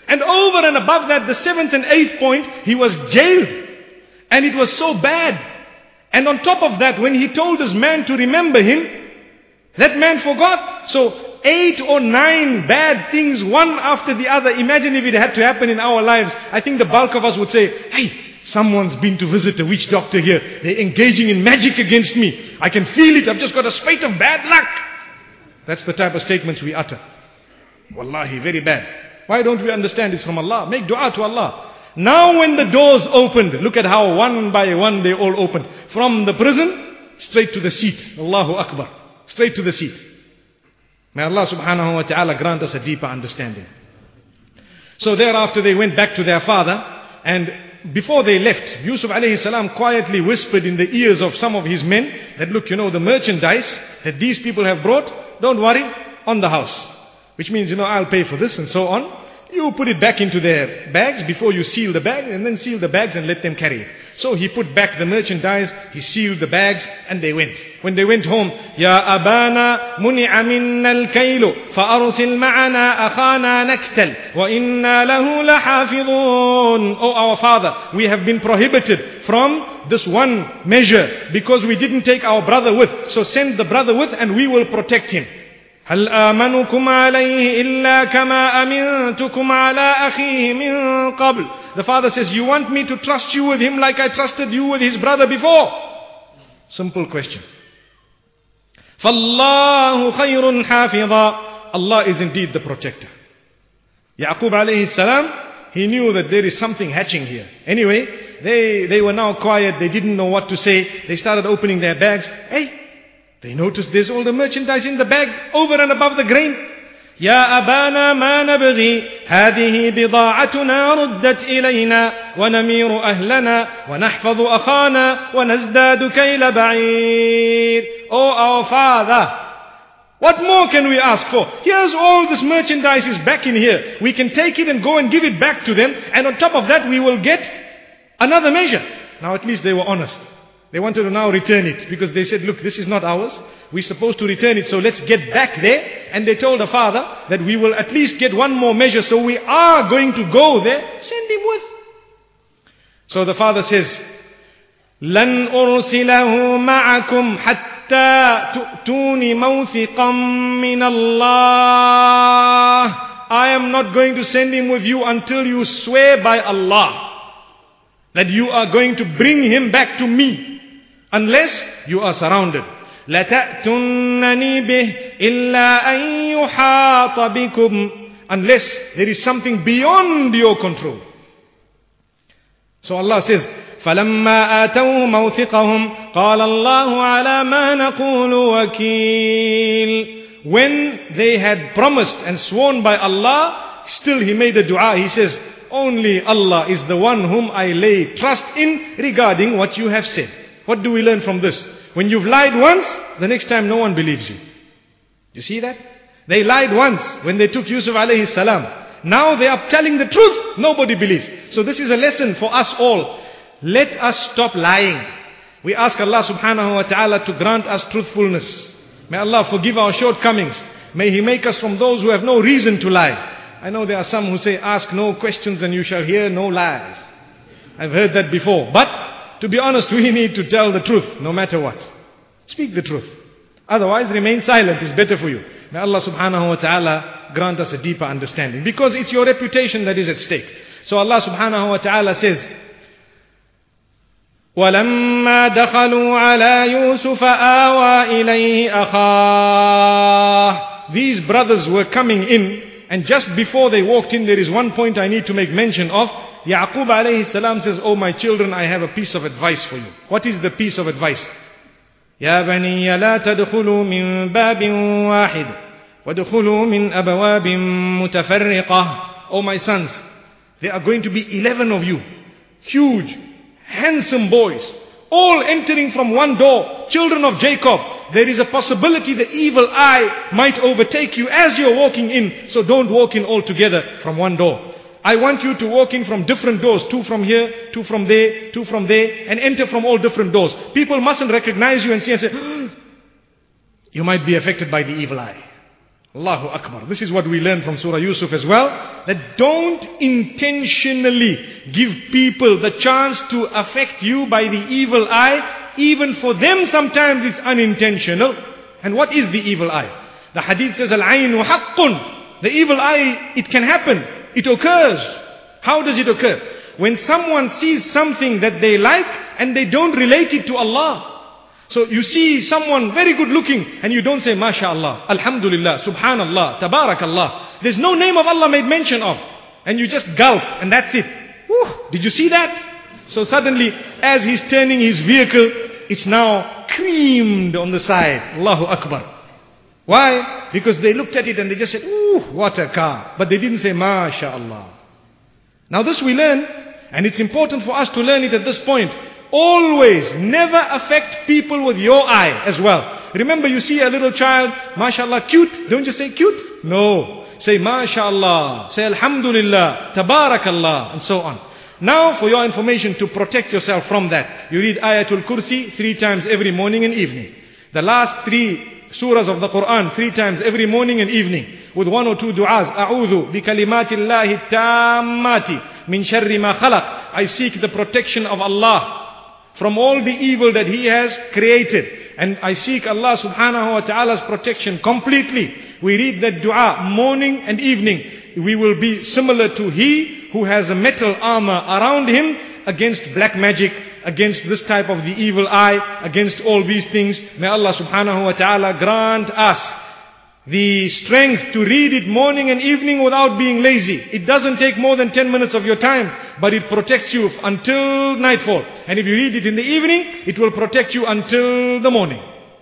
And over and above that, the seventh and eighth point, he was jailed. And it was so bad. And on top of that, when he told this man to remember him, that man forgot. So eight or nine bad things, one after the other. Imagine if it had to happen in our lives. I think the bulk of us would say, hey, someone's been to visit a witch doctor here. They're engaging in magic against me. I can feel it. I've just got a spate of bad luck. That's the type of statements we utter. Wallahi, very bad. Why don't we understand it's from Allah? Make dua to Allah. Now when the doors opened, look at how one by one they all opened. From the prison, straight to the seat. Allahu Akbar. Straight to the seat. May Allah subhanahu wa ta'ala grant us a deeper understanding. So thereafter they went back to their father, and before they left, Yusuf alayhi salam quietly whispered in the ears of some of his men that, look, you know, the merchandise that these people have brought, don't worry, on the house. Which means, you know, I'll pay for this and so on. You put it back into their bags before you seal the bag, and then seal the bags and let them carry it. So he put back the merchandise, he sealed the bags, and they went. When they went home, Ya Abana muni'a minna al-kaylu fa'arsil ma'ana akhana naktal wa inna lahu lahafidhun. Oh, our father, we have been prohibited from this one measure because we didn't take our brother with. So send the brother with and we will protect him. هل آمنكم عليه إلا كما أمنتكم على أخيه من قبل. The father says, you want me to trust you with him like I trusted you with his brother before? Simple question. فالله خير حافظا. Allah is indeed the protector. Yaqub alayhi salam, he knew that there is something hatching here. Anyway, they, they were now quiet, they didn't know what to say. They started opening their bags. Hey, they noticed there's all the merchandise in the bag over and above the grain. يا أبانا ما نبغي هذه بضاعتنا ردت إلينا ونمير أهلنا ونحفظ أخانا ونزداد كيل بعير. Oh, our father, what more can we ask for? Here's all this merchandise is back in here. We can take it and go and give it back to them, and on top of that we will get another measure. Now at least they were honest. They wanted to now return it because they said, look, this is not ours. We're supposed to return it, so let's get back there. And they told the father that we will at least get one more measure, so we are going to go there. Send him with. So the father says, لَنْ أُرْسِلَهُ مَعَكُمْ حَتَّى تُؤْتُونِ مَوْثِقًا مِّنَ اللَّهِ. I am not going to send him with you until you swear by Allah that you are going to bring him back to me. Unless you are surrounded. لَتَأْتُنَّنِي بِهِ إِلَّا أَن يُحَاطَ بِكُمْ. Unless there is something beyond your control. So Allah says, فَلَمَّا آتَوْا مَوْثِقَهُمْ قَالَ اللَّهُ عَلَى مَا نَقُولُ وَكِيلٌ. When they had promised and sworn by Allah, still he made a dua. He says, only Allah is the one whom I lay trust in regarding what you have said. What do we learn from this? When you've lied once, the next time no one believes you. You see that? They lied once when they took Yusuf alayhi salam. Now they are telling the truth. Nobody believes. So this is a lesson for us all. Let us stop lying. We ask Allah subhanahu wa ta'ala to grant us truthfulness. May Allah forgive our shortcomings. May He make us from those who have no reason to lie. I know there are some who say, ask no questions and you shall hear no lies. I've heard that before. But to be honest, we need to tell the truth no matter what. Speak the truth. Otherwise, remain silent is better for you. May Allah subhanahu wa ta'ala grant us a deeper understanding. Because it's your reputation that is at stake. So Allah subhanahu wa ta'ala says, وَلَمَّا دَخَلُوا عَلَى يُوسُفَ آوَى إِلَيْهِ أَخَاهُ. These brothers were coming in, and just before they walked in, there is one point I need to make mention of. Yaqub alayhi salam says, oh my children, I have a piece of advice for you. What is the piece of advice? يَا بَنِيَّ لَا تَدْخُلُوا مِن بَابٍ وَاحِدٍ وَدْخُلُوا مِنْ أَبْوَابٍ مُتَفَرِّقَةٍ. Oh my sons, there are going to be eleven of you. Huge, handsome boys, all entering from one door, children of Jacob. There is a possibility the evil eye might overtake you as you're walking in. So don't walk in all together from one door. I want you to walk in from different doors. Two from here, two from there, two from there, and enter from all different doors. People mustn't recognize you and see and say, you might be affected by the evil eye. Allahu Akbar. This is what we learn from Surah Yusuf as well. That don't intentionally give people the chance to affect you by the evil eye. Even for them sometimes it's unintentional. And what is the evil eye? The hadith says, Al-aynu haqqun. The evil eye, it can happen. It occurs. How does it occur? When someone sees something that they like and they don't relate it to Allah. So you see someone very good looking and you don't say, MashaAllah, Alhamdulillah, Subhanallah, Tabarakallah. There's no name of Allah made mention of. And you just gulp and that's it. Whew, did you see that? So suddenly, as he's turning his vehicle, it's now creamed on the side. Allahu Akbar. Why? Because they looked at it and they just said, ooh, what a car. But they didn't say, MashaAllah. Now this we learn, and it's important for us to learn it at this point. Always, never affect people with your eye as well. Remember, you see a little child, MashaAllah, cute. Don't just say cute. No. Say MashaAllah. Say Alhamdulillah, Tabarakallah, and so on. Now, for your information, to protect yourself from that, you read Ayatul Kursi three times every morning and evening. The last three surahs of the Quran, three times every morning and evening, with one or two du'as. A'udhu bi kalimatillahi tammati min sharri ma khalaq. I seek the protection of Allah from all the evil that He has created. And I seek Allah subhanahu wa ta'ala's protection completely. We read that dua morning and evening. We will be similar to he who has a metal armor around him against black magic, against this type of the evil eye, against all these things. May Allah subhanahu wa ta'ala grant us the strength to read it morning and evening without being lazy. It doesn't take more than ten minutes of your time, but it protects you until nightfall. And if you read it in the evening, it will protect you until the morning.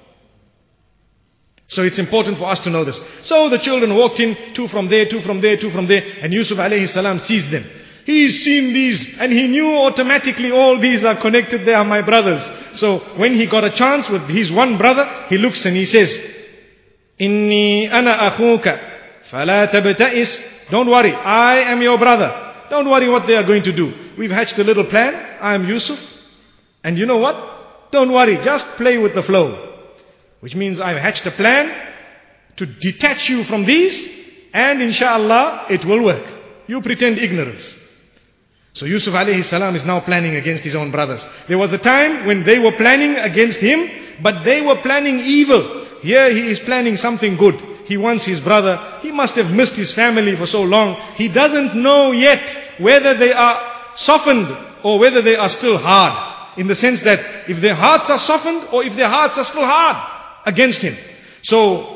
So it's important for us to know this. So the children walked in, two from there, two from there, two from there, and Yusuf alayhi salam sees them. He's seen these and he knew automatically all these are connected, they are my brothers. So when he got a chance with his one brother, he looks and he says, Inni ana akhuka, fala tabta'is. Don't worry, I am your brother. Don't worry what they are going to do. We've hatched a little plan. I am Yusuf. And you know what? Don't worry, just play with the flow. Which means I've hatched a plan to detach you from these, and inshallah it will work. You pretend ignorance. So Yusuf alayhi salam is now planning against his own brothers. There was a time when they were planning against him, but they were planning evil. Here he is planning something good. He wants his brother. He must have missed his family for so long. He doesn't know yet whether they are softened or whether they are still hard. In the sense that if their hearts are softened or if their hearts are still hard against him. So,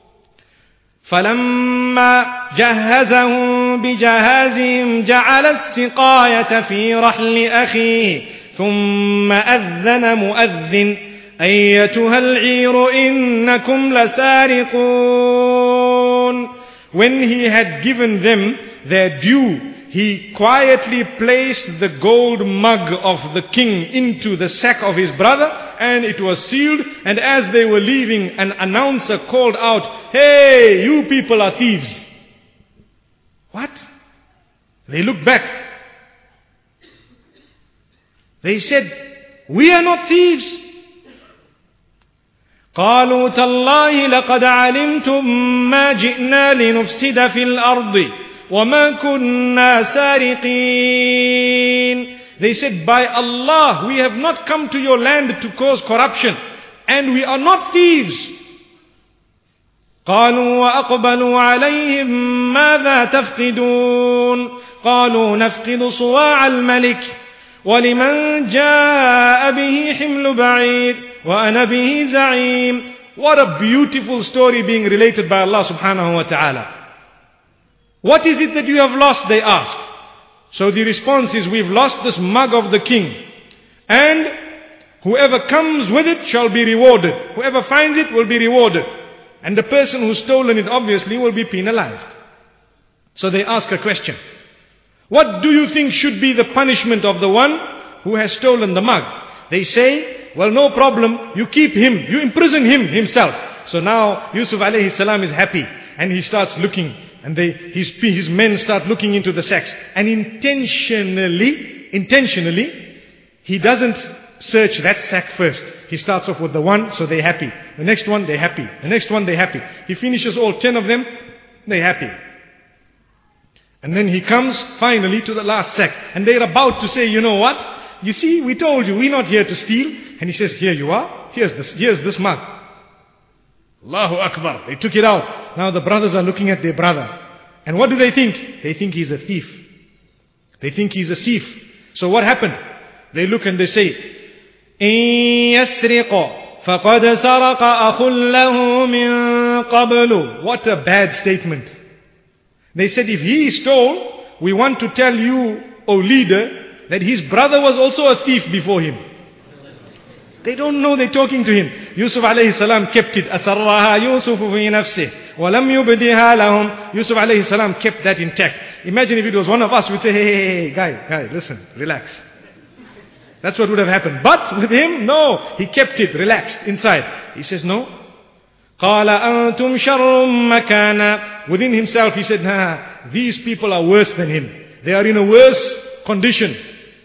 فَلَمَّا جَهَّزَهُمْ بِجَهَازِهِمْ جَعَلَ السِّقَايَةَ فِي رَحْلِ أَخِيهِ ثُمَّ أَذَّنَ مُؤَذِّنٌ أَيَّتُهَا الْعِيرُ إِنَّكُمْ لَسَارِقُونَ. When he had given them their due, he quietly placed the gold mug of the king into the sack of his brother, and it was sealed. And as they were leaving, an announcer called out, "Hey, you people are thieves." What? They looked back. They said, "We are not thieves." قالوا تالله لقد علمتم ما جئنا لنفسد في الأرض وما كنا سارقين. They said, "By Allah, we have not come to your land to cause corruption, and we are not thieves." قالوا وأقبلوا عليهم ماذا تفقدون قالوا نفقد صواع الملك وَلِمَنْ جَاءَ بِهِ حِمْلُ بَعِيرٍ وَأَنَا بِهِ زَعِيمٌ. What a beautiful story being related by Allah subhanahu wa ta'ala. What is it that you have lost, they ask. So the response is, we've lost this mug of the king, and whoever comes with it shall be rewarded. Whoever finds it will be rewarded. And the person who's stolen it obviously will be penalized. So they ask a question. What do you think should be the punishment of the one who has stolen the mug? They say, well, no problem, you keep him, you imprison him himself. So now Yusuf alayhi salam is happy, and he starts looking, and they, his, his men start looking into the sacks. And intentionally, intentionally, he doesn't search that sack first. He starts off with the one, so they're happy. The next one, they're happy. The next one, they're happy. He finishes all ten of them, they're happy. And then he comes finally to the last sack. And they're about to say, you know what? You see, we told you, we're not here to steal. And he says, here you are. Here's this, here's this mug. Allahu Akbar. They took it out. Now the brothers are looking at their brother. And what do they think? They think he's a thief. They think he's a thief. So what happened? They look and they say, إِن يَسْرِقَ فَقَدْ سَرَقَ أَخٌ لَهُ مِن قَبْلُ. What a bad statement. They said, if he stole, we want to tell you, O leader, that his brother was also a thief before him. They don't know they're talking to him. Yusuf alayhi salam kept it. أَسَرَّهَا يُوسُفُ فِي نَفْسِهِ وَلَمْ يُبْدِهَا لَهُمْ. Yusuf alayhi salam kept that intact. Imagine if it was one of us, we'd say, hey, hey, hey, hey, guy, guy, listen, relax. That's what would have happened. But with him, no. He kept it relaxed inside. He says, no. قَالَ أَنْتُمْ شَرٌّ مَكَانًا. Within himself, he said, nah, these people are worse than him. They are in a worse condition.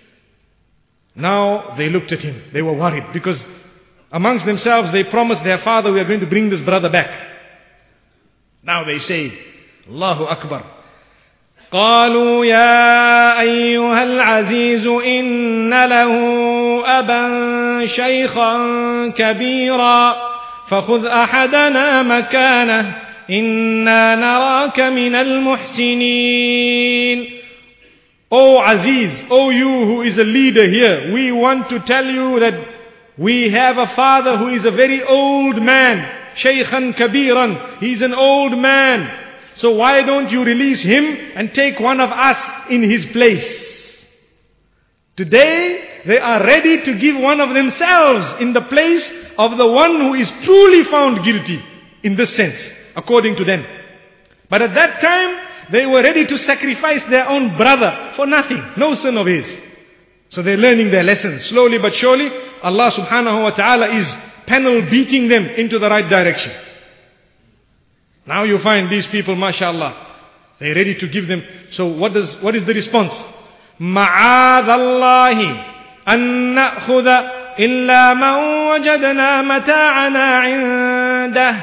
Now they looked at him. They were worried because amongst themselves they promised their father, we are going to bring this brother back. Now they say, Allahu Akbar. قالوا يا أيها العزيز إن له أبا شيخا كبيرا فخذ أحدنا مكانه إنا نراك من المحسنين. O Aziz, O you who is a leader here, we want to tell you that we have a father who is a very old man. Shaykhan Kabiran. He's an old man. So why don't you release him and take one of us in his place? Today, they are ready to give one of themselves in the place of the one who is truly found guilty, in this sense, according to them. But at that time, they were ready to sacrifice their own brother for nothing, no sin of his. So they're learning their lessons. Slowly but surely, Allah subhanahu wa ta'ala is panel beating them into the right direction. Now you find these people, mashallah, they're ready to give them. So what does what is the response? مَعَاذَ اللَّهِ أَن نَأْخُذَ إِلَّا مَنْ وَجَدْنَا مَتَاعَنَا عِنْدَهِ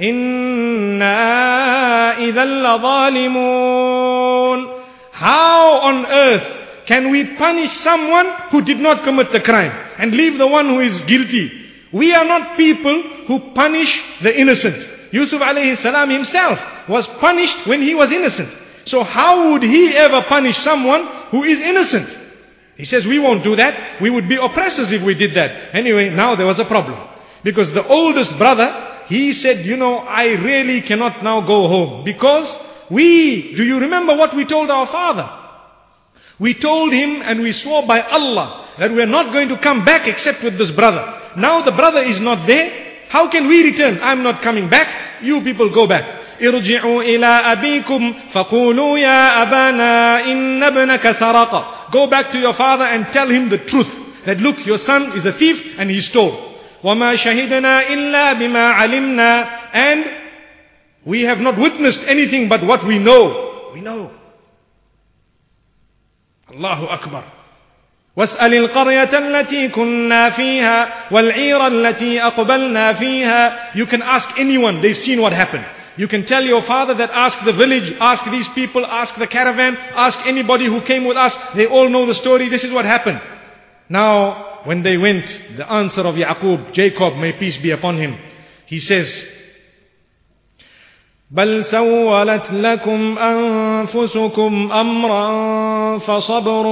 إِنَّا إِذًا لَظَالِمُونَ. How on earth can we punish someone who did not commit the crime and leave the one who is guilty? We are not people who punish the innocent. Yusuf alayhi salam himself was punished when he was innocent. So how would he ever punish someone who is innocent? He says, we won't do that. We would be oppressors if we did that. Anyway, now there was a problem. Because the oldest brother, he said, you know, I really cannot now go home. Because we, do you remember what we told our father? We told him and we swore by Allah that we are not going to come back except with this brother. Now the brother is not there. How can we return? I'm not coming back. You people go back. ارجعوا إلى أبيكم فقولوا يا أبانا إن ابنك سرق. Go back to your father and tell him the truth. That look, your son is a thief and he stole. وما شهدنا إلا بما علمنا. And we have not witnessed anything but what we know. We know. Allahu Akbar. واسأل القرية التي كنا فيها والعير التي أقبلنا فيها. You can ask anyone, they've seen what happened. You can tell your father that ask the village, ask these people, ask the caravan, ask anybody who came with us. They all know the story. This is what happened. Now, when they went, the answer of Yaqub, Jacob, may peace be upon him, he says, بل سولت لكم أنفسكم أمرا فصبر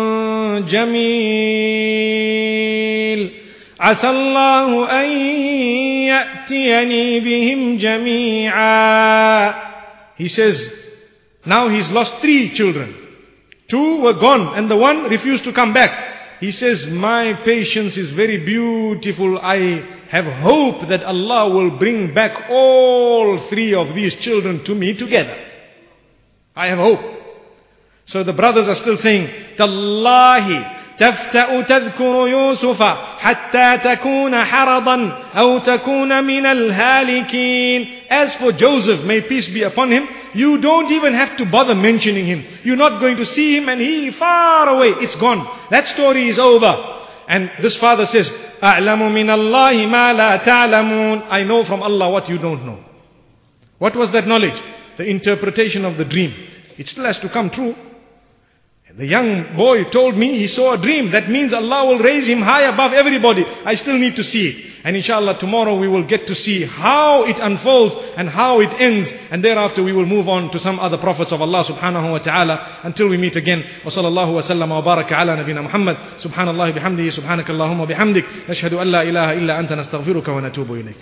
جميل عسى الله أن يأتيني بهم جميعا. He says, now he's lost three children. Two were gone and the one refused to come back. He says, my patience is very beautiful. I have hope that Allah will bring back all three of these children to me together. I have hope. So the brothers are still saying, Tallahi تفتأ تذكر يوسف حتى تكون حرضا أو تكون من الهالكين. As for Joseph, may peace be upon him, you don't even have to bother mentioning him. You're not going to see him and he far away. It's gone. That story is over. And this father says, أَعْلَمُ مِنَ اللَّهِ مَا لَا تَعْلَمُونَ. I know from Allah what you don't know. What was that knowledge? The interpretation of the dream. It still has to come true. The young boy told me he saw a dream. That means Allah will raise him high above everybody. I still need to see it. And inshallah tomorrow we will get to see how it unfolds and how it ends. And thereafter we will move on to some other prophets of Allah subhanahu wa ta'ala until we meet again. Wa sallallahu wa sallam wa baraka ala nabina Muhammad. Subhanallah bihamdihi subhanakallahumma bihamdik. Nashhadu an la ilaha illa anta nastaghfiruka wa natubu ilayk.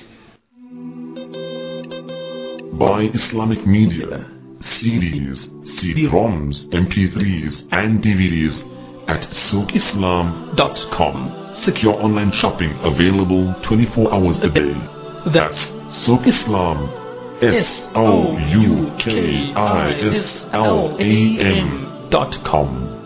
By Islamic Media, C Ds, C D ROMs, M P threes and D V Ds at souk islam dot com. Secure online shopping available twenty-four hours a day. That's Souk Islam, S O U K I S L A M dot com.